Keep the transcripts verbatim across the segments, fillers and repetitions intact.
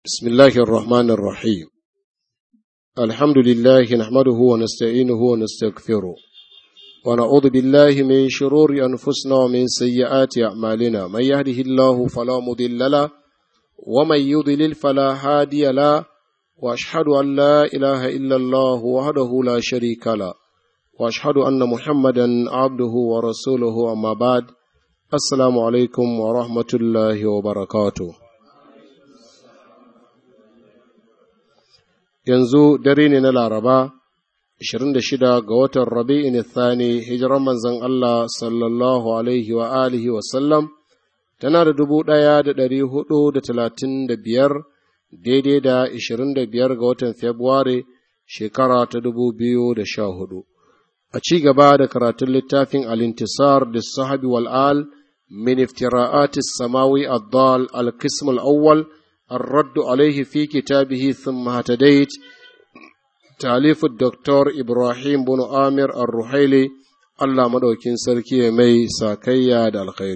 بسم الله الرحمن الرحيم. الحمد لله نحمده ونستعينه ونستغفره ونعوذ بالله من شرور أنفسنا ومن سيئات أعمالنا. من يهده الله فلا مضل له ومن يضلل فلا هادي له، وأشهد أن لا إله إلا الله وحده لا شريك له، وأشهد أن محمدا عبده ورسوله. أما بعد، السلام عليكم ورحمة الله وبركاته. Yanzu dare ne na Laraba, ashirin da shida ga watan Rabi'in Thani, hijiran manzon Allah sallallahu alaihi wa alihi wa sallam, tana da dubu ɗaya da ɗari hudu da talatin da biyar, daidai da ashirin da biyar ga watan Fabrairu shekara ta dubu biyu da sha hudu. A ci gaba da karatun littafin Al-Intisar da Sahabi wal'al, min iftira'atis samawi ad-dal al-qism al-awwal, الرد عليه في كتابه ثم اهتديت، تأليف الدكتور إبراهيم بن آمر الرحيلي، الله مدوكين سركي مي ساكيا دا الخير.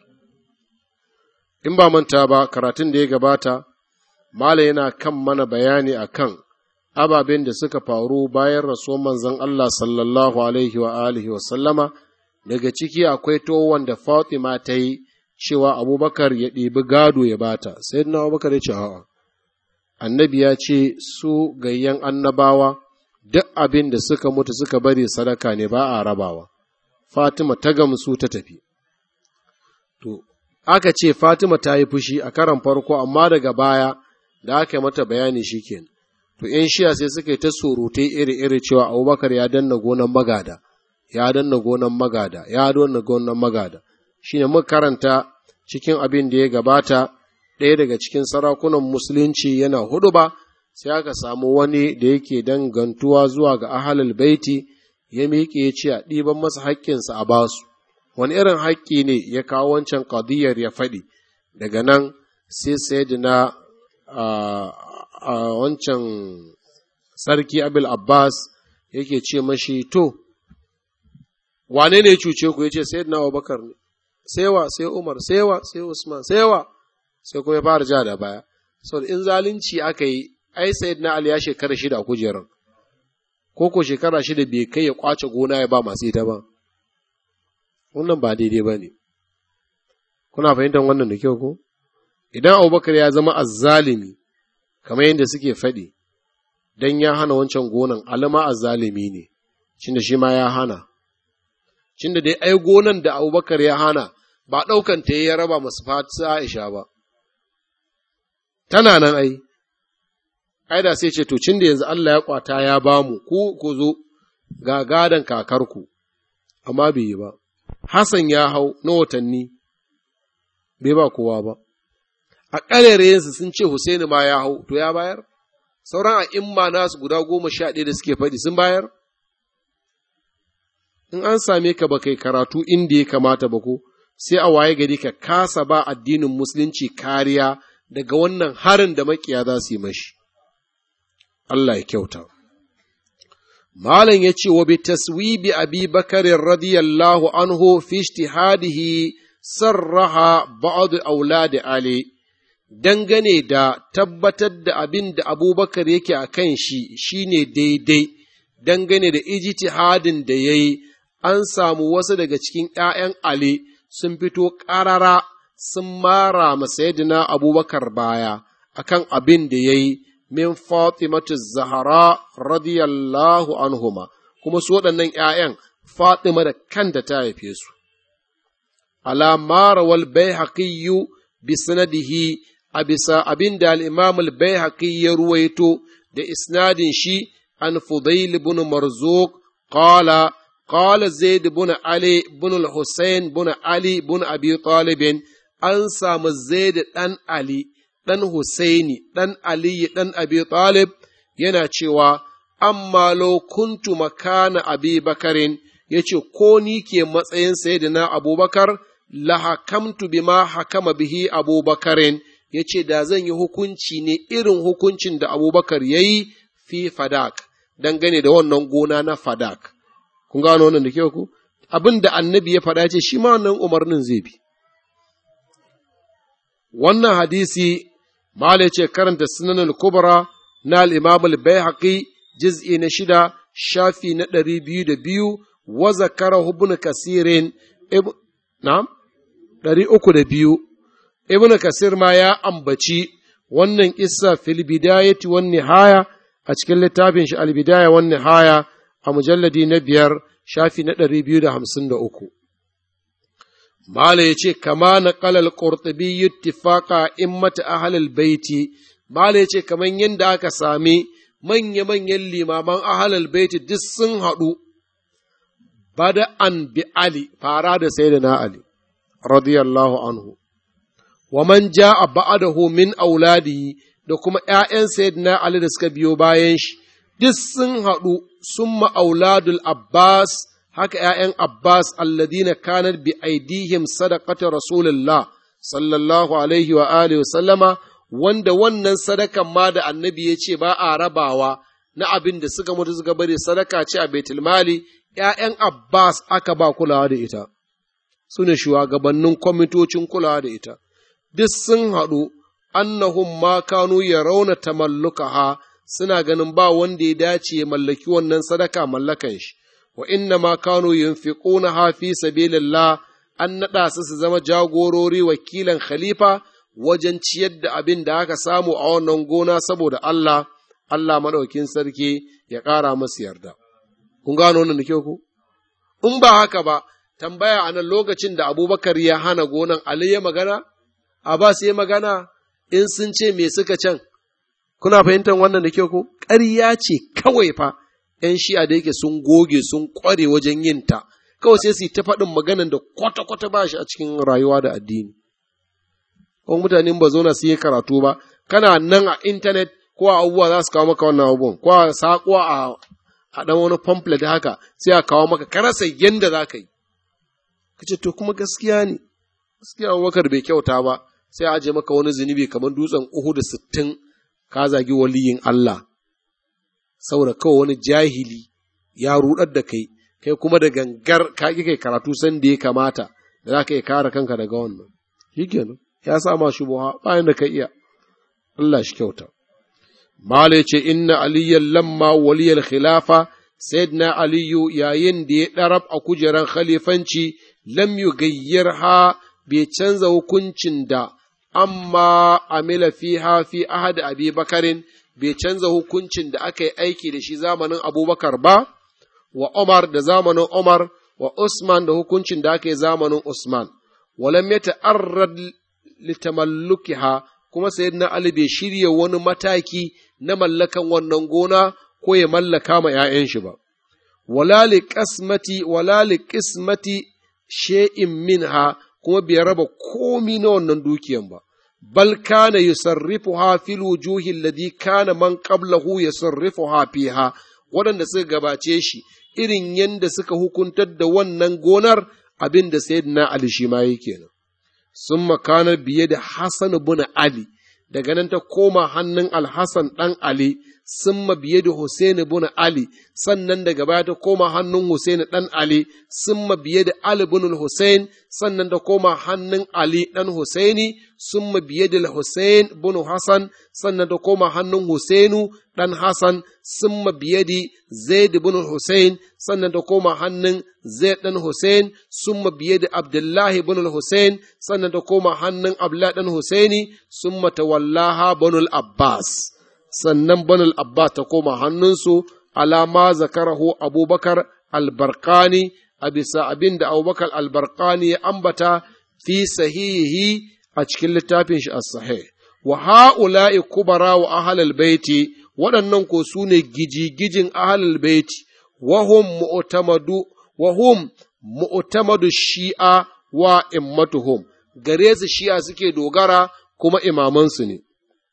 إن با من تابا كراتين دي gabata mala yana kan mana bayani akan ababen da suka faru bayan rasuwar manzon Allah sallallahu alaihi wa alihi wa sallama. Daga ciki akwai to wanda Fatima ta yi cewa abubakar ya ɗibi gado ya bata, sai na abubakar ya ce a'a, annabi ya ce su gayyan annabawa duk abin da suka mutu suka bari sadaka ne, ba a rabawa. Fatima ta gamsu ta tafi. To, aka ce Fatima ta yi fushi a karan farko, amma daga baya da aka yi mata bayani shi kenan. To, ‘yan shiya sai suka yi ta surutai iri-iri cewa abubakar ya danna gonan magada, ya danna gonan magada, ya danna gonan magada. Shi ne muka karanta cikin abin da ya gabata, ɗaya daga cikin sarakunan musulunci yana hudu ba, sai aka samu wani da yake dangantuwa zuwa ga ahalul baiti, ya miƙe ya ce a ɗiban masa haƙƙinsa a basu. Wani irin haƙƙi ne ya kawo wancan ƙadiyar ya faɗi, daga nan sai sayyidina a wancan sarki Abil Abbas yake ce mashi, to, wane ne cuce ku? Ya ce sayyidina Abubakar ne. Sewa sai Umar, sewa sai Usman, sewa sai kuma ya fara ja da baya. Saboda in zalunci aka yi, ai sayyidina Ali ya shekara shida a kujeran, ko ko shekara shida bai kai ya kwace gona ya ba masu ita ba. Wannan ba daidai ba ne. Kuna fahimtar wannan da kyau ko? Idan Abubakar ya zama azzalimi, kamar yadda suke faɗi, dan ya hana wancan gonan, alama azzalimi ne, cinda shi ma ya hana. Cinda dai ai gonan da Abubakar ya hana ba ɗaukan ta ya raba masu fatu Aisha ba, tana nan ai, ai da sai ce to cinda yanzu Allah ya kwata ya ba mu, ku ku zo ga gadon kakarku, amma bai yi ba. Hassan ya hau na watanni, bai ba kowa ba. A ƙarerayensu sun ce Husaini ma ya hau, to ya bayar? Sauran a imma nasu guda goma sha ɗaya da suke faɗi sun bayar? In an same ka ba kai karatu inda ya kamata ba ko, sai a waye gari ka kasa ba addinin musulunci kariya daga wannan harin da makiya za su yi mashi. Allah ya kyauta. Malam ya ce, wa bi taswibi Abi Bakarin radiyallahu anhu fi ijtihadihi sarraha ba'd auladi Ali, dangane da tabbatar da abin da Abubakar yake a kan shi shine daidai, dangane da ijtihadin da ya yi, an samu wasu daga cikin ’ya'yan Ali sun fito ƙarara sun mara ma Sayyidina Abubakar baya akan abin da ya yi min Fatimatu Zahra radiyallahu anhuma, kuma su waɗannan ’ya'yan Fatima da kanta ta haife su. Ala mara wal Baihaqi bi sanadihi, a bisa abin da al-Imam al-Baihaqi ya ruwaito da isnadin shi an Fudail ibn Marzuq qala قال زيد بن علي بن الحسين بن علي بن أبي طالب أنسى زيد دان علي دان حسيني دان علي دان أبي طالب yana cewa amma lo kuntu makana abi bakarin, yace ko ni ke matsayin sayyidina abubakar la hakamtu bima hakama bihi abubakarin, yace da zan yi hukunci ne irin hukuncin da abubakar yayi fi fadak, dangane da wannan gona na fadak. Kun gano wannan da kyau ku? Abin da annabi ya faɗa ce shi ma wannan umarnin zai bi. Wannan hadisi Mala ce karanta Sunan Kubra na al-Imam al-Baihaqi juz'i na shida shafi na ɗari biyu da biyu wa zakara ibn Kasirin na'am ɗari uku da biyu Ibn Kasir ma ya ambaci wannan kissa fil bidayati wan nihaya a cikin littafin shi al-Bidaya wan Nihaya a mujalladi na biyar shafi na ɗari biyu da hamsin da uku. Mala ya ce, kama na ƙalal ƙurtubi ittifaqa immata ahalal baiti, Mala ya ce, kamar yadda aka sami manya-manyan limaman ahalal baiti duk sun haɗu, bada an bi Ali, fara da sai da na Ali, radiyallahu anhu, wa man ja a ba'adahu min auladihi da kuma ’ya'yan sayyidina Ali da suka biyo bayan shi, duk sun haɗu sun ma'auladul Abbas, haka ’ya'yan Abbas alladina kanar bi aidihim sadaqata Rasulullah sallallahu alaihi wa alihi wa sallama, wanda wannan sadakan ma da annabi ya ce ba a rabawa na abin da suka mutu suka bari sadaka ce a Baitul Mali, ’ya'yan Abbas aka ba kulawa da ita, su ne shugabannin kwamitocin kulawa da ita, duk sun haɗu annahum ma kanu ya rauna tamallukaha suna ganin ba wanda ya dace ya mallaki wannan sadaka mallakan shi, wa inna ma kanu yunfiqunaha fi sabilillah, an naɗa su su zama jagorori wakilan khalifa wajen ciyar da abin da aka samu a wannan gona saboda Allah, Allah maɗaukin sarki ya ƙara masu yarda. Kun gano wannan da kyau ku? In ba haka ba, tambaya a nan lokacin da Abubakar ya hana gonan Ali ya magana, Abbas ya magana, in sun ce me suka can, kuna fahimtar wannan da kyau ko? Ƙarya ce kawai fa, ’yan shi'a da yake sun goge sun ƙware wajen yin ta, kawai sai su yi ta faɗin maganan da kwata-kwata ba shi a cikin rayuwa da addini. Kuma mutanen ba zauna su yi karatu ba, kana nan a intanet ko a abubuwa za su kawo maka wannan abubuwan, ko a saƙo a ɗan wani pamphlet haka sai a kawo maka, ka rasa yadda za ka yi. Ka ce, to kuma gaskiya ne, gaskiya Abubakar bai kyauta ba, sai a aje maka wani zunubi kamar dutsen Uhud sittin ka zagi waliyin Allah, saboda kawai wani jahili ya ruɗar da kai, kai kuma da gangar ka ƙi kai karatu san da ya kamata da za ka iya kare kanka daga wannan. Shi kenan, ya sa ma shubuha bayan da ka iya, Allah shi kyauta. Mala ce, inna aliyan lamma waliyar khilafa, sayyidina Aliyu yayin da ya ɗarab a kujeran khalifanci, lam yu gayyar ha bai canza hukuncin da amma amila fiha fi ahad abi bakarin, bai canza hukuncin da aka yi aiki da shi zamanin abubakar ba, wa Umar da zamanin Umar, wa Usman da hukuncin da aka yi zamanin Usman, walam ya ta'arrad litamallukiha, kuma sayyidina Ali bai shirya wani mataki na mallakan wannan gona ko ya mallaka ma ‘ya'yan shi ba, wala li qismati wala li qismati shay'in minha, kuma bai raba komi na wannan dukiyan ba, bal kana yusarrifuha fil wujuhi alladhi kana man qablahu yusarrifuha fiha, waɗanda suka gabace shi irin yanda suka hukuntar da wannan gonar abin da sayyidina Ali shi ma yake nan. Summa kana biye da Hassan ibn Ali, daga nan ta koma hannun Al-Hassan ɗan Ali, summa biye da Hussein ibn Ali, sannan daga baya ta koma hannun Hussein ɗan Ali, summa biye da Ali ibn Hussein, sannan ta koma hannun Ali ɗan Husaini, summa biye da Hussein ibn Hassan, sannan ta koma hannun Husainu ɗan Hassan, summa biye da Zaid ibn Hussein, sannan ta koma hannun Zaid ɗan Hussein, summa biye da Abdullahi ibn Hussein, sannan ta koma hannun Abdullahi ɗan Husaini, summa tawallaha banu Abbas. Sannan banul Abbas ta koma hannunsu, alama zakarahu Abubakar albarkani, a bisa abin da Abubakar albarkani ya ambata fi sahihi a cikin littafin shi as-sahih. Wa ha'ula'i kubara wa ahlal baiti, waɗannan ko su ne gijigijin ahlal baiti, wa hum mu'tamadu wa hum mu'tamadu shi'a wa immatuhum, gare su shi'a suke dogara kuma imamansu ne.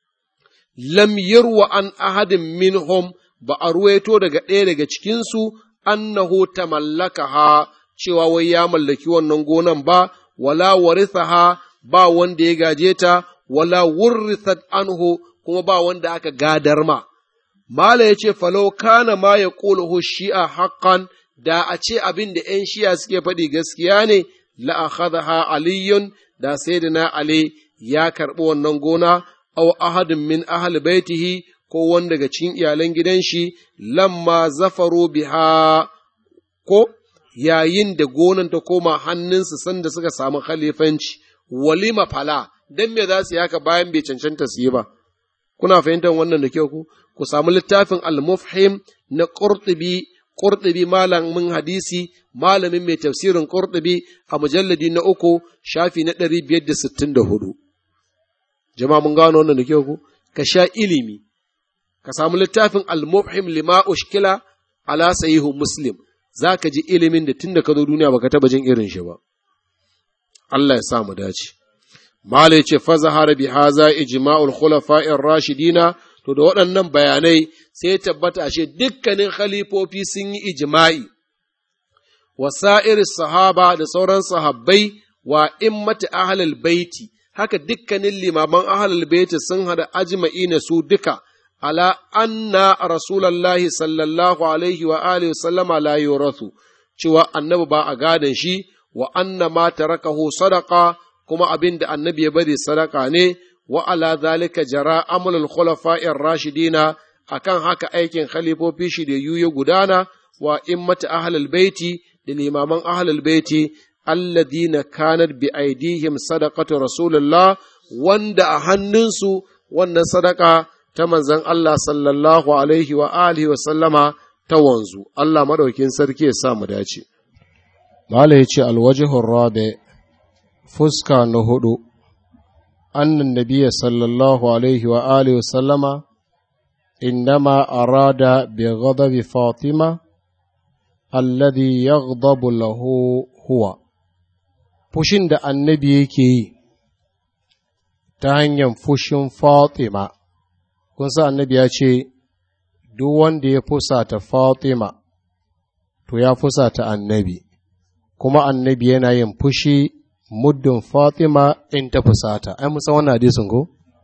Lam yarwa an ahadin minhum, ba a ruwaito daga ɗaya daga cikinsu annahu tamallakaha, cewa wai ya mallaki wannan gonan ba, wala warithaha, ba wanda ya gaje ta, wala wurrithat anhu, kuma ba wanda aka gadar ma. Mala ya ce, falau kana ma ya ƙuluhu shi'a haƙƙan, da a ce abin da ’yan shi'a suke faɗi gaskiya ne, la'akhadha aliyun, da sayyidina Ali ya karɓi wannan gona, aw ahadin min ahli baitihi ko wanda daga cikin iyalan gidan shi lamma zafaru biha ko yayin da gonan ta koma hannunsu sanda suka samu khalifanci walima fala dan me za su yaka bayan bai cancanta su yi ba kuna fahimtar wannan da kyau ku ku samu littafin al-mufhim na Qurtubi Qurtubi malamin hadisi malamin mai tafsirin Qurtubi a mujalladi na uku shafi na ɗari biyar da sittin da hudu jama'a mun gano wannan da kyau ku ka sha ilimi ka samu littafin al-mufhim lima ushkila ala sahihu muslim zaka ji ilimin da tunda ka zo duniya baka taba jin irin shi ba Allah ya sa mu dace mala yace fa zahara bi haza ijma'ul khulafa'ir rashidina to da waɗannan bayanai sai tabbata ashe dukkanin khalifofi sun yi ijma'i wasa'ir sahaba da sauran sahabbai wa immati ahlul baiti haka dukkanin limaman ahlul baiti sun hada ajma'ina su duka ala anna rasulullahi sallallahu alaihi wa alihi sallama la yurathu cewa annabi ba a gadan shi wa anna ma tarakahu sadaqa kuma abin da annabi ya bari sadaka ne wa ala zalika jara amalul khulafa'ir rashidina akan haka aikin khalifofi shi da yuye gudana wa immati ahlul baiti da limaman ahlul baiti alladina kanat bi aidihim sadaqatu rasulullah wanda a hannunsu wannan sadaka ta manzon Allah sallallahu alaihi wa alihi wa sallama ta wanzu Allah madaukin sarki ya sa mu dace mala yace alwajhur rabi fuska na hudu annan nabiyya sallallahu alaihi wa alihi wa sallama innama arada bi ghadabi fatima alladhi yaghdabu lahu huwa fushin da annabi yake yi ta hanyar fushin fatima kun sa annabi ya ce duk wanda ya fusata fatima to ya fusata annabi kuma annabi yana yin fushi muddin Fatima in ta fusata, ai musan wannan hadisin ko?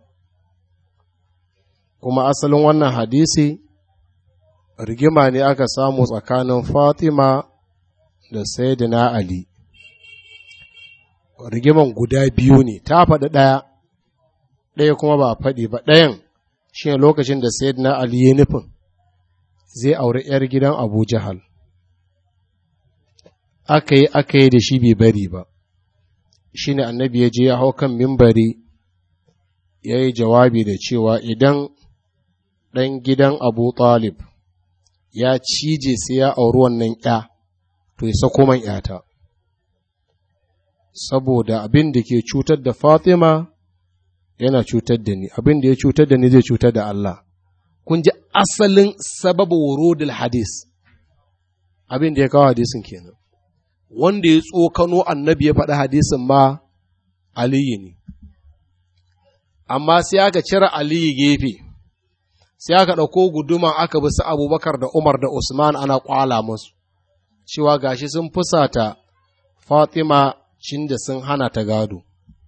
Kuma asalin wannan hadisi rigima ne aka samu tsakanin Fatima da Sayyidina Ali. Rigiman guda biyu ne, ta faɗi ɗaya, ɗaya kuma ba a faɗi ba, ɗayan shi ne lokacin da Sayyidina Ali ya nufin zai auri ‘yar gidan Abu Jahal. Aka yi aka yi da shi bai bari ba. Shi ne annabi ya je ya hau kan mimbari ya yi jawabi da cewa idan ɗan gidan Abu Talib ya cije sai ya auri wannan ‘ya, to ya sako man ‘yata. Saboda abin da ke cutar da Fatima yana cutar da ni, abin da ya cutar da ni zai cutar da Allah. Kun ji asalin sababu wurudul hadis, abin da ya kawo hadisin kenan. Wanda ya tsokano annabi ya faɗi hadisin ma Aliyu ne, amma sai aka cire Aliyu gefe, sai aka ɗauko guduma aka bi su Abubakar da Umar da Usman ana ƙwala musu, cewa gashi sun fusata Fatima cin da sun hana ta gado.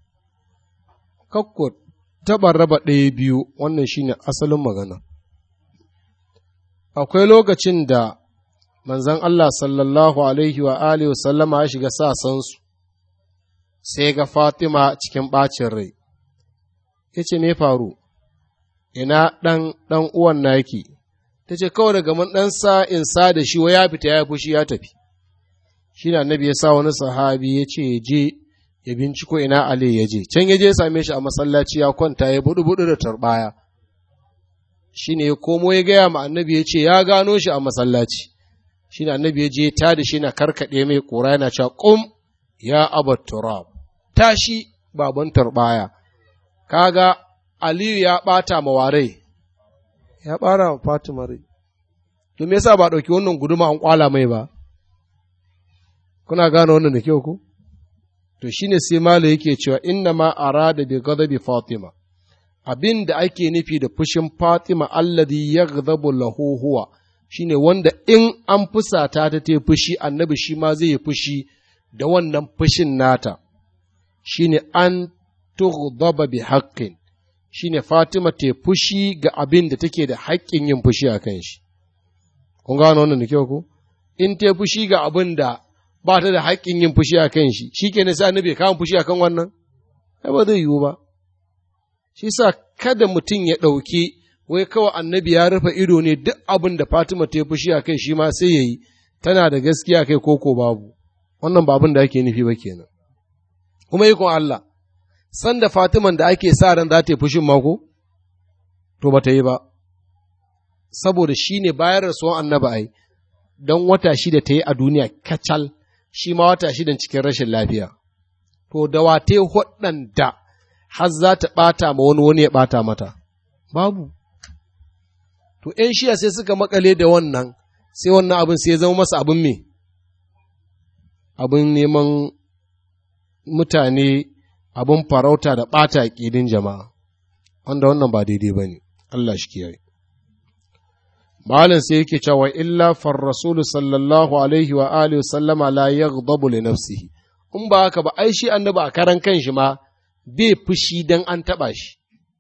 Kakko taɓa raba ɗaya biyu, wannan shine asalin magana. Akwai lokacin da manzon Allah sallallahu alaihi wa alihi sallama ya shiga sasansu, sai ga Fatima cikin ɓacin rai, ya ce, me faru, ina ɗan ɗan uwan naki, ta ce, kawai daga mun ɗan sa in sa da shi wa ya fita ya fushi ya tafi. Shi na annabi ya sa wani sahabi ya ce, je ya binciko ina Ali ya je, can ya je ya same shi a masallaci ya kwanta ya buɗu-buɗu da turɓaya. Shi ne ya komo ya gaya ma annabi ya ce, ya gano shi a masallaci. Shi ne annabi ya je ta da shi na karkaɗe mai ƙura yana cewa, ƙum ya abat turab, tashi baban turɓaya. Kaga Aliyu ya ɓata ma warai, ya ɓara wa Fatima rai. To me yasa ba ɗauki wannan guduma an ƙwala mai ba? Kuna gane wannan da kyau ku? To shine sai Malam yake cewa inna ma arada bi ghadabi Fatima. Abin da ake nufi da fushin Fatima alladhi yaghdabu lahu huwa shine wanda in an fusata ta ta fushi annabi shi ma zai yi fushi da wannan fushin nata. Shine an tughdaba bi haqqin. Shine Fatima ta fushi ga abin da take da haƙƙin yin fushi a kan shi. Kun gano wannan da kyau ko? In ta fushi ga abin da ba ta da haƙƙin yin fushi a kan shi, shi ke sai annabi ya kawo fushi a kan wannan? Ai ba zai yiwu ba. shi sa kada mutum ya ɗauki wai kawai annabi ya rufe ido ne duk abin da Fatima ta yi fushi a kai shi ma sai ya yi, tana da gaskiya kai koko babu, wannan ba abin da ake nufi ba kenan. Kuma yi kun Allah, sanda Fatiman da ake sa ran za ta yi fushin mako, to ba ta yi ba, saboda shi ne bayan rasuwan annaba ai, don wata shida ta yi a duniya kacal, shi ma wata shidan cikin rashin lafiya. To da wate waɗanda har za ta ɓata ma wani wani ya ɓata mata, babu. To ’yan shiya sai suka makale da wannan, sai wannan abin sai ya zama masa abin me? Abin neman mutane, abin farauta da ɓata ƙidin jama'a, wanda wannan ba daidai ba ne, Allah shi kiyaye. Malin sai yake cewa illa far rasulu sallallahu alaihi wa alihi sallama la yaghdabu li nafsihi, in ba haka ba ai shi annabi a karan kanshi ma bai fushi dan an taɓa shi.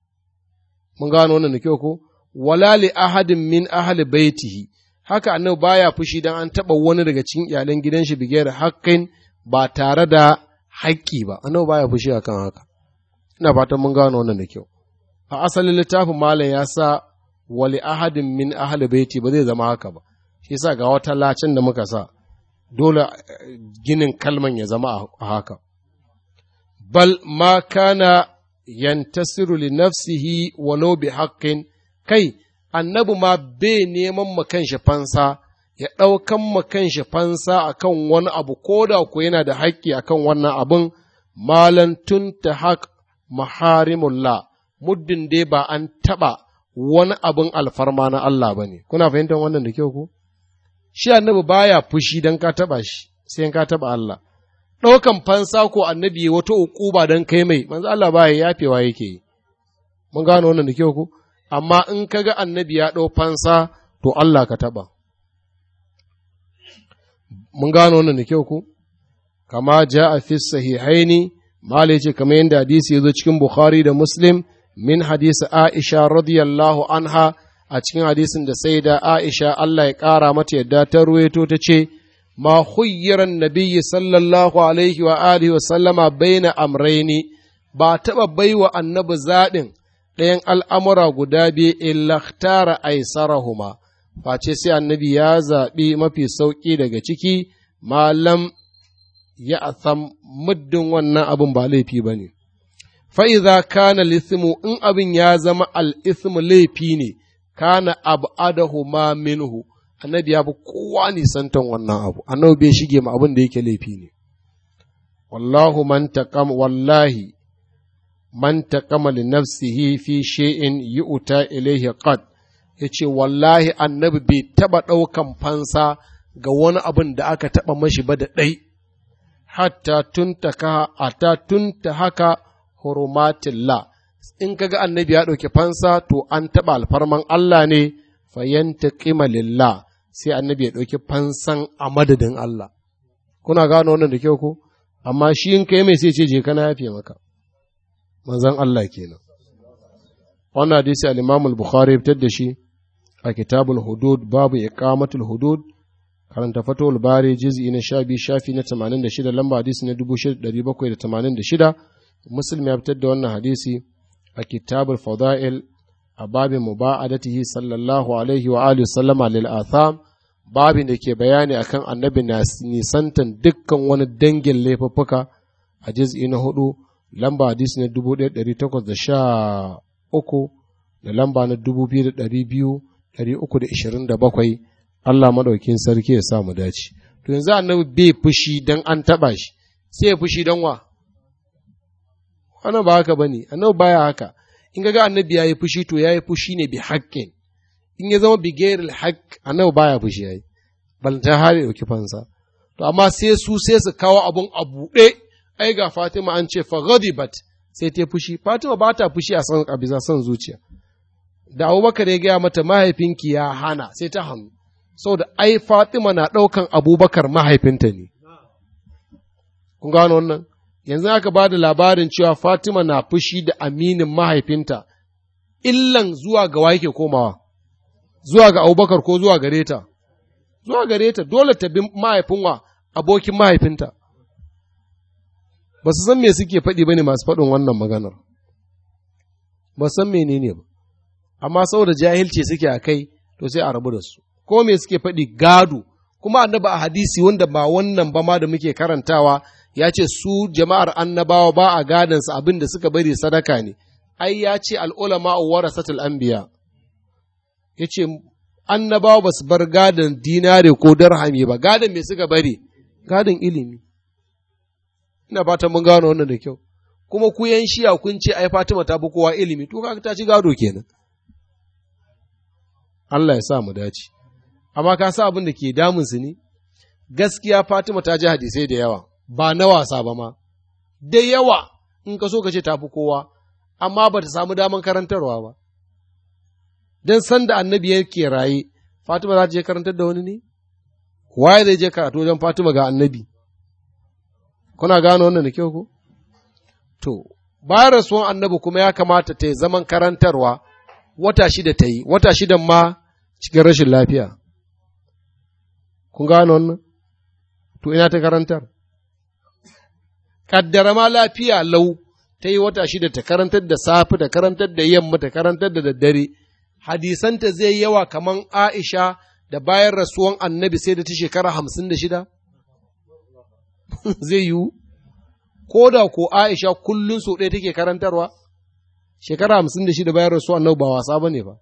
Mun gano wannan da kyau ko? Wala li ahadin min ahli baitihi, haka annabi baya fushi dan an taɓa wani daga cikin iyalan gidan shi bigayar haƙƙin ba tare da haƙƙi ba, annabi baya fushi akan haka. Ina fatan mun gano wannan da kyau. A asalin littafin malam ya sa wali ahadin min ahli baiti ba zai zama haka ba, shi yasa ga wata lacin da muka sa dole ginin kalman ya zama a haka. Bal ma kana yantasiru li nafsihi walau bi haqqin, kai annabi ma bai neman ma kanshi fansa, ya ɗaukan ma kanshi fansa akan wani abu ko da ku yana da haƙƙi akan wannan abun, malan tunta haq maharimullah, muddin dai ba an taɓa wani abin alfarma na Allah ba ne. Kuna fahimtar wannan da kyau ku? Shi annabi baya fushi don ka taɓa shi, sai ka taɓa Allah. Ɗaukan fansa ko annabi wata uquba don kai mai, manzo Allah baya yafewa yake yi. Mun gano wannan da kyau ku? Amma in ka ga annabi ya ɗau fansa, to Allah ka taɓa. Mun gano wannan da kyau ku? Kama ja a fi sahihaini, Mala ce kamar yadda hadisi ya zo cikin Bukhari da Muslim, min hadisi Aisha radiyallahu anha, a cikin hadisin da sai da Aisha Allah ya ƙara mata yadda ta ruwaito ta ce, ma khuyyiran nabiyyi sallallahu alaihi wa alihi wa sallama baina amraini, ba taɓa baiwa annabi zaɓin ɗayan al'amura guda biyu illa tara aisarahuma, face sai annabi ya zaɓi mafi sauƙi daga ciki, malam ya asam muddin wannan abin ba laifi ba ne. Fa'iza kana lismu in abin ya zama al'ismu laifi ne, kana abu adahu ma minhu, annabi ya fi kowa nisantan wannan abu, annabi bai shige ma abin da yake laifi ne. Wallahu man taqam wallahi man taqama li nafsihi fi shay'in yu'ta ilayhi qad, yace wallahi annabi bai taba ɗaukan fansa ga wani abin da aka taba mashi ba da ɗai, hatta tuntaka ata tunta haka hurumatillah, in kaga annabi ya ɗauki fansa to an taɓa alfarman Allah ne, fayanta ƙima lillah, sai annabi ya ɗauki fansan a madadin Allah. Kuna gano wannan da kyau ko? Amma shi in kai mai sai ce je kana yafe maka. Manzon Allah kenan. Wannan hadisi al-Imam al-Bukhari ya fitar da shi a Kitabul Hudud, babu iqamatul hudud, karanta Fathul Bari juz'i na sha biyu shafi na tamanin da shida, lamba hadisi na dubu shida ɗari bakwai da tamanin da shida. Muslim ya fitar da wannan hadisi a Kitabul Fadail a babin muba'adatihi sallallahu alaihi wa alihi sallama lil atham, babin da ke bayani akan annabi na nisantan dukkan wani dangin laifuffuka a juz'i na hudu, lamba hadisi na dubu ɗaya ɗari takwas da sha uku da lamba na dubu biyu da ɗari biyu ɗari uku da ishirin da bakwai. Allah madaukin sarki ya sa mu dace. To yanzu annabi bai fushi dan an taba shi, sai ya fushi dan wa? Wannan ba haka bane, annabi baya haka. In ga annabi yayi fushi to yayi fushi ne bi haqqin. In ya zama bi ghairil haqq, annabi baya fushi yayi. Balanta har ya dauki fansa. To amma sai su sai su kawo abun a buɗe, ai ga Fatima an ce fa ghadibat, sai ta fushi. Fatima ba ta fushi a san abiza san zuciya. Da Abubakar ya gaya mata mahaifinki ya hana, sai ta hannu. Saboda ai Fatima na ɗaukan Abubakar mahaifinta ne. Kun gano wannan? Yanzu aka ba da labarin cewa Fatima na fushi da aminin mahaifinta, illan zuwa ga wa yake komawa, zuwa ga Abubakar ko zuwa gare ta? Zuwa gare ta, dole ta bi mahaifin wa abokin mahaifinta. Ba su san me suke faɗi ba ne masu faɗin wannan maganar. ba san menene ba, amma saboda jahilci suke a kai to sai a rabu da su. Ko me suke faɗi gado, kuma annabi a hadisi wanda ba wannan ba ma da muke karantawa ya ce su jama'ar annabawa ba a gadansa abin da suka bari sadaka ne, ai ya ce al'ulama warasatul anbiya, ya ce annabawa ba su bar gadon dinare ko darhami ba, gadon me suka bari? Gadon ilimi. Ina fatan mun gano wannan da kyau. Kuma ku yan shiya kun ce ai Fatima ta bi kowa ilimi, to kaga ta ci gado kenan. Allah ya sa mu dace. Amma ka sa abin da ke damun su ne? Gaskiya Fatima ta ji hadisai da yawa, ba na wasa ba ma. Da yawa in ka so ka ce ta fi kowa, amma ba ta samu daman karantarwa ba. Dan san da annabi yake raye, Fatima za ta je karantar da wani ne? Waye zai je karatu wajen Fatima ga annabi? Kuna gano wannan da kyau ko? To, bayan rasuwan annabi kuma ya kamata ta yi zaman karantarwa wata shida ta yi, wata shidan ma cikin rashin lafiya. Kun gano wannan? To, ina ta karantar? Kaddara ma lafiya lau ta yi wata shida ta karantar da safe, ta karantar da yamma, ta karantar da daddare. Hadisanta zai yawa kaman Aisha da bayan rasuwan annabi sai da ta shekara hamsin da shida? Zai yiwu? Ko da ko Aisha kullum so ɗaya take karantarwa, shekara hamsin da shida bayan rasuwan annabi ba wasa ba ne ba.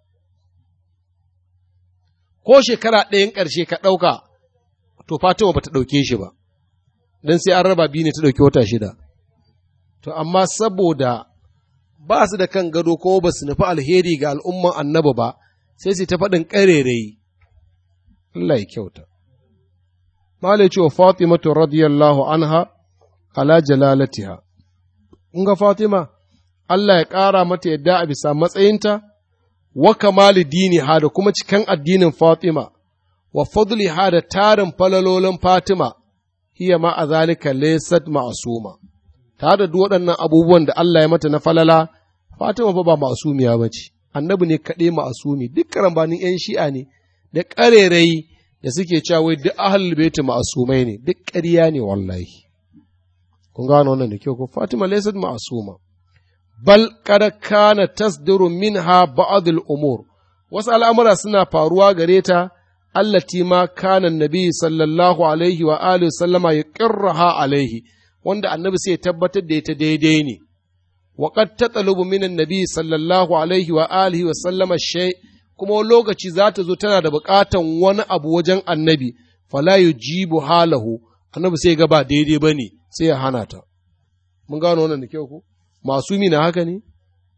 Ko shekara ɗayan ƙarshe ka ɗauka, to Fatima ba ta ɗauke shi ba, don sai an raba biyu ne ta ɗauki wata shida. To, amma saboda ba su da kan gado ko ba su nufi alheri ga al'umman annabi ba, sai su ta faɗin ƙarerayi. Allah ya kyauta. Malai cewa Fatimatu radiyallahu anha ala jalalatiha. In ga Fatima, Allah ya ƙara mata yadda a bisa matsayinta, wa kamali dini ha da kuma cikan addinin Fatima, wa fadli ha da tarin falalolin Fatima, hiya ma a zalika laysat ma'asuma. Ta da duk waɗannan abubuwan da Allah ya mata na falala, Fatima fa ba ma'asumiya ba ce, annabi ne kaɗai ma'asumi, duk karambanin ‘yan shi'a ne, da ƙarerai da suke cewa duk ahlul baiti ma'asumai ne, duk ƙarya ne wallahi. Kun gano wannan da kyau ko Fatima laysat ma'asuma. Bal kada kana tasdiru minha ba'd al-umur. Wasu al'amura suna faruwa gare ta allati ma kana annabi sallallahu alaihi wa alihi sallama yaqirraha alaihi, wanda annabi sai tabbatar da ita daidai ne. Wa qad tatlubu min annabi sallallahu alaihi wa alihi wa sallama shay, kuma lokaci za ta zo tana da buƙatan wani abu wajen annabi, fala yujibu halahu, annabi sai ga ba daidai bane sai ya hana ta. Mun gano wannan da kyau ko? Masumi na haka ne?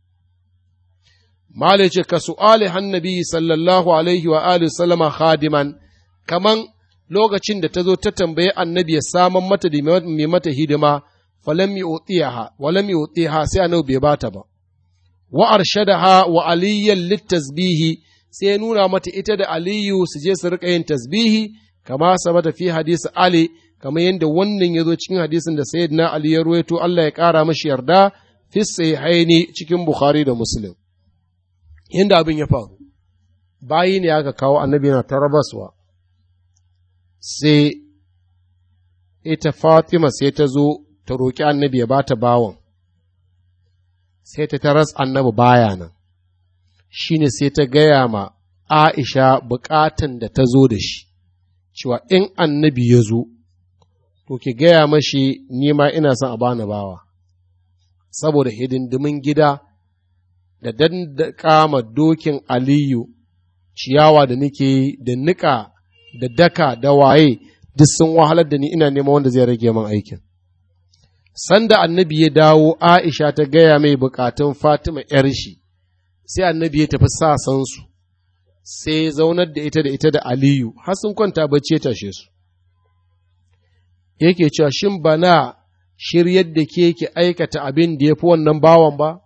Mala ce ka su'ali hannabi sallallahu alaihi wa alihi sallama khadiman, kaman lokacin da ta zo ta tambaye annabi ya saman mata da mai mata hidima, falam yu'tiha walam yu'tiha sai annabi bai bata ba. Wa arshadaha wa aliyyan litasbihi, sai nuna mata ita da Aliyu su je su rika yin tasbihi, kama sabata fi hadisi Ali, kamar yadda wannan ya zo cikin hadisin da sayyidina Ali ya ruwaito Allah ya ƙara mashi yarda fi sahihaini cikin Bukhari da Muslim. Yanda abin ya faru, bayi ne aka kawo annabi na tarabaswa, sai ita Fatima sai ta zo ta roƙi annabi ya bata bawan, sai ta taras annabi baya nan, shi ne sai ta gaya ma Aisha bukatan da ta zo da shi, cewa in annabi ya zo, to ki gaya mashi nima ina son a bani bawa, saboda hidindimin gida da dandaka ma dokin Aliyu ciyawa da nake da nika da daka da waye duk sun wahalar da ni, ina neman wanda zai rage min aikin. Sanda annabi ya dawo, Aisha ta gaya mai bukatun Fatima ‘yar shi, sai annabi ya tafi sasansu, sai zaunar da ita da ita da Aliyu, har sun kwanta bacci ya tashe su. Yake cewa, shin ba na shiryar da ke ki aikata abin da ya fi wannan bawan ba?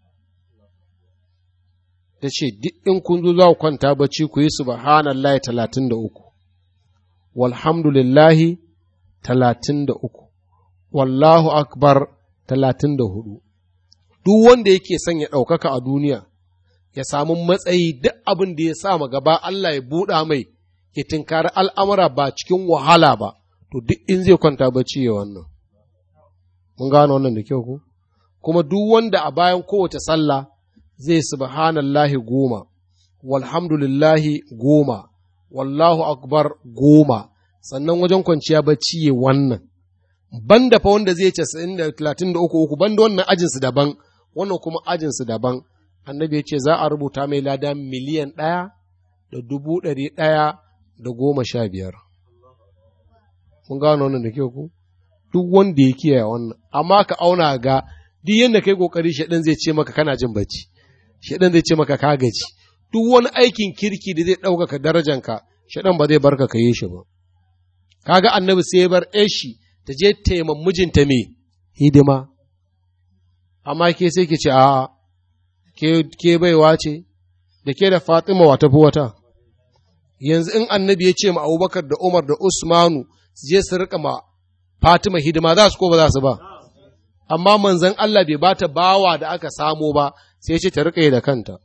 Ta ce, duk in kun zo za ku kwanta bacci ku yi subhanallahi talatin da uku, walhamdulillahi talatin da uku, wallahu akbar talatin da hudu. Duk wanda yake son ya ɗaukaka a duniya, ya samu matsayi duk abin da ya sa ma gaba Allah ya buɗa mai, ya tinkari al'amura ba cikin wahala ba, to duk in zai kwanta bacci ya wannan. Mun gano wannan da kyau ku? Kuma duk wanda a bayan kowace sallah zai subhanallahi goma, walhamdulillahi goma, wallahu akbar goma, sannan wajen kwanciya bacci ya wannan. Banda fa wanda zai casa'in da talatin da uku uku, banda wannan ajinsu daban, wannan kuma ajinsu daban. Annabi ya ce za a rubuta mai lada miliyan ɗaya da dubu ɗari ɗaya da goma sha biyar. Mun gano wannan da kyau ku? Duk wanda ya kiyaye wannan, amma ka auna ga duk yadda kai kokari shaɗan zai ce maka kana jin bacci, shaɗan zai ce maka ka gaji, duk wani aikin kirki da zai ɗaukaka darajanka, shaɗan ba zai barka ka yi shi ba. Kaga annabi sai ya bar shi ta je taiman mijinta mai hidima, amma ke sai ki ce a'a, ke, ke baiwa ce, da ke da Fatima wa tafi wata. Yanzu in annabi ya ce ma Abubakar da Umar da Usmanu su je su riƙa ma Fatima hidima za su ko ba za su ba. Amma manzon Allah bai ba ta bawa da aka samo ba, sai ce ta riƙa da kanta.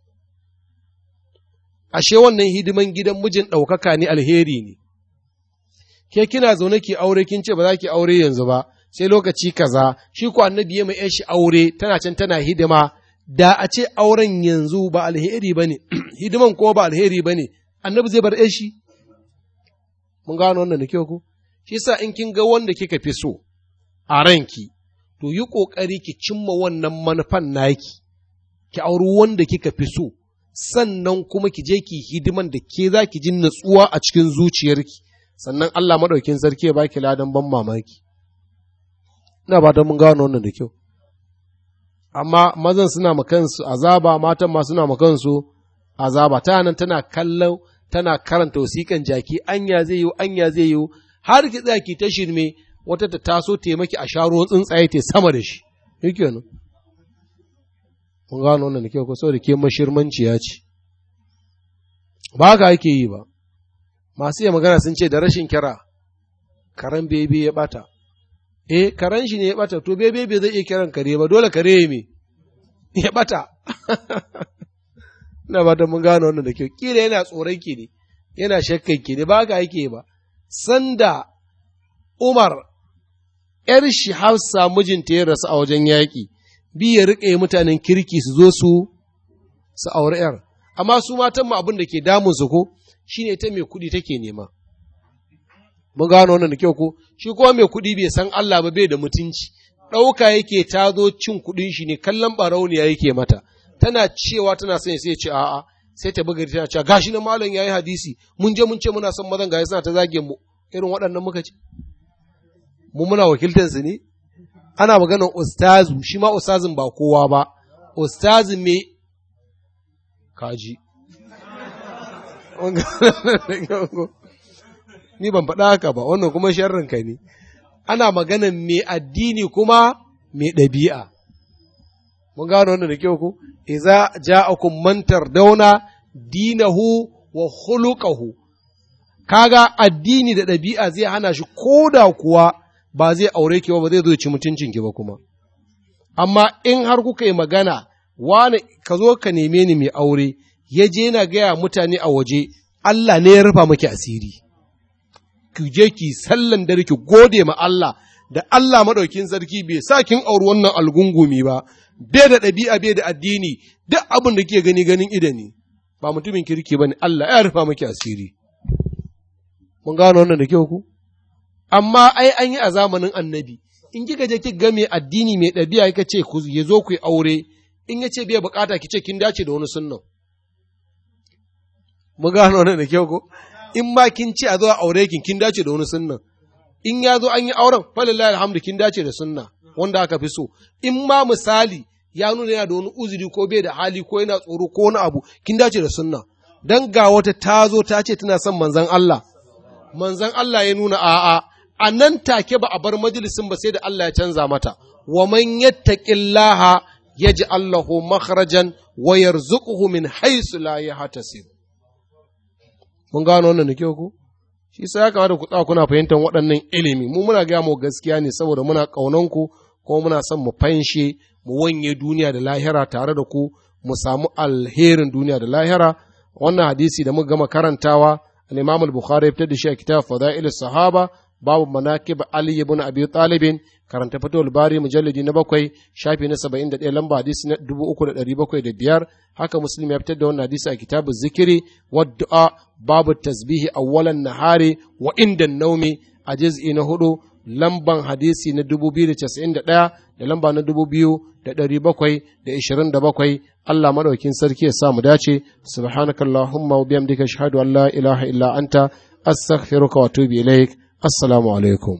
Ashe wannan hidiman gidan mijin ɗaukaka ne, alheri ne. Ke kina zaune ki aure kin ce ba za ki aure yanzu ba, sai lokaci kaza, shi ko annabi ya mai shi aure tana can tana hidima, da a ce auren yanzu ba alheri ba ne, hidiman ko ba alheri ba ne, annabi zai bar shi? Mun gano wannan da kyau ku? Shi sa in kin ga wanda kika fi so a ranki, to yi ƙoƙari ki cimma wannan manufan naki, ki auri wanda kika fi so, sannan kuma ki je ki hidiman da ke za ki ji natsuwa a cikin zuciyarki, sannan Allah maɗaukin sarki ya baki ladan ban mamaki. Ina ba ta mun gano wannan da kyau. Amma mazan suna ma kansu azaba, matan ma suna ma kansu azaba, ta nan tana kallon, tana karanta wasiƙan jaki, anya zai yi, anya zai yi, har ki tsaya ki ta shirme, wata ta taso taimaki a sha ruwan tsuntsaye ta sama da shi. Yake nan. Mun gano wannan da kyau ko saboda ke mashirmanciya ce. Ba haka yake yi ba. Masu iya magana sun ce da rashin kira, karen bebe ya bata. Eh, karen shi ne ya bata, to bebe bai zai iya kiran kare ba, dole kare ya me? Ya bata. Ina ba ta mun gano wannan da kyau. Kila yana tsoron ki ne, yana shakkan ki ne, ba haka yake ba. Sanda Umar, ’yar shi Hafsa mijinta ya rasu a wajen yaƙi, bi ya riƙe mutanen kirki su zo su su aure ’yar. Amma su matan mu abin da ke damun su ko, shi ne ta mai kuɗi take nema. Mun gano wannan da kyau ko, shi kuma mai kuɗi bai san Allah ba, bai da mutunci, ɗauka yake ta zo cin kuɗin shi ne, kallon ɓarauniya yake mata, tana cewa tana son sai ce a'a, sai ta buga tana cewa gashi na malam yayi hadisi, mun je mun ce muna son mazan gaya suna ta zage mu, irin waɗannan muka ce. Mu muna wakiltar su ne? Ana maganar ustazu, shi ma ustazin ba kowa ba, ustazin me kaji. Ni ban faɗa haka ba, wannan kuma sharrin ka ne. Ana maganar me addini kuma me ɗabi'a. Mun gano wannan da kyau ku? Iza ja'akum man tardawna dinahu wa khuluquhu. Kaga addini da ɗabi'a zai hana shi koda kuwa ba zai aure ki ba, ba zai zo ci mutuncin ki ba kuma. Amma in har kuka yi magana, wani ka zo ka neme ni mai aure, ya je na gaya mutane a waje, Allah ne ya rufa maki asiri. Ki je ki sallan dare ki gode ma Allah da Allah madaukin sarki bai sa kin auri wannan algungumi ba, bai da ɗabi'a bai da addini, duk abin da ke gani ganin idani, ba mutumin kirki bane, Allah ya rufa maki asiri. Mun gano wannan da kyau ku? Amma ai an yi a zamanin annabi, in kika je kika ga mai addini mai ɗabi'a kika ce ku ya zo ku yi aure, in ya ce bai bukata ki ce kin dace da wani sunnan. Mun gano wannan da kyau ko? In ma kin ce a zo a aure kin kin dace da wani sunnan. In ya zo an yi auren, falillahi alhamdu kin dace da sunna wanda aka fi so. In ma misali ya nuna yana da wani uzuri ko bai da hali ko yana tsoro ko wani abu, kin dace da sunna. Dan ga wata ta zo ta ce tana son manzon Allah. Manzon Allah ya nuna a'a, a nan take ba a bar majalisin ba sai da Allah ya canza mata. Wa man yattaqillaha yaj'al lahu makhrajan wa yarzuquhu min haythu la yahtasib. Mun gano wannan da kyau ko? Shi sai ya kamata ku tsaya kuna fahimtar waɗannan ilimi. Mu muna ga mu gaskiya ne saboda muna kaunan ku, kuma muna son mu fanshe mu wanye duniya da lahira tare da ku, mu samu alherin duniya da lahira. Wannan hadisi da muka gama karantawa, al-Imam al-Bukhari ya fitar da shi a kitab Fadail as-Sahaba, babu manaqib Ali ibn Abi Talib karanta Fathul Bari mujallidi na bakwai shafi na saba'in da ɗaya lamba hadisi na dubu uku da ɗari bakwai da biyar. Haka Muslim ya fitar da wannan hadisi a kitabu zikiri wa du'a babu tasbihi awwalan nahari wa inda naumi a juz'i na hudu lamban hadisi na dubu biyu da casa'in da ɗaya da lamba na dubu biyu da ɗari bakwai da ishirin da bakwai. Allah maɗaukin sarki ya sa mu dace. Subhanakallahumma wa bihamdika ashhadu an la ilaha illa anta astaghfiruka wa atubu ilaik. Assalamu alaikum.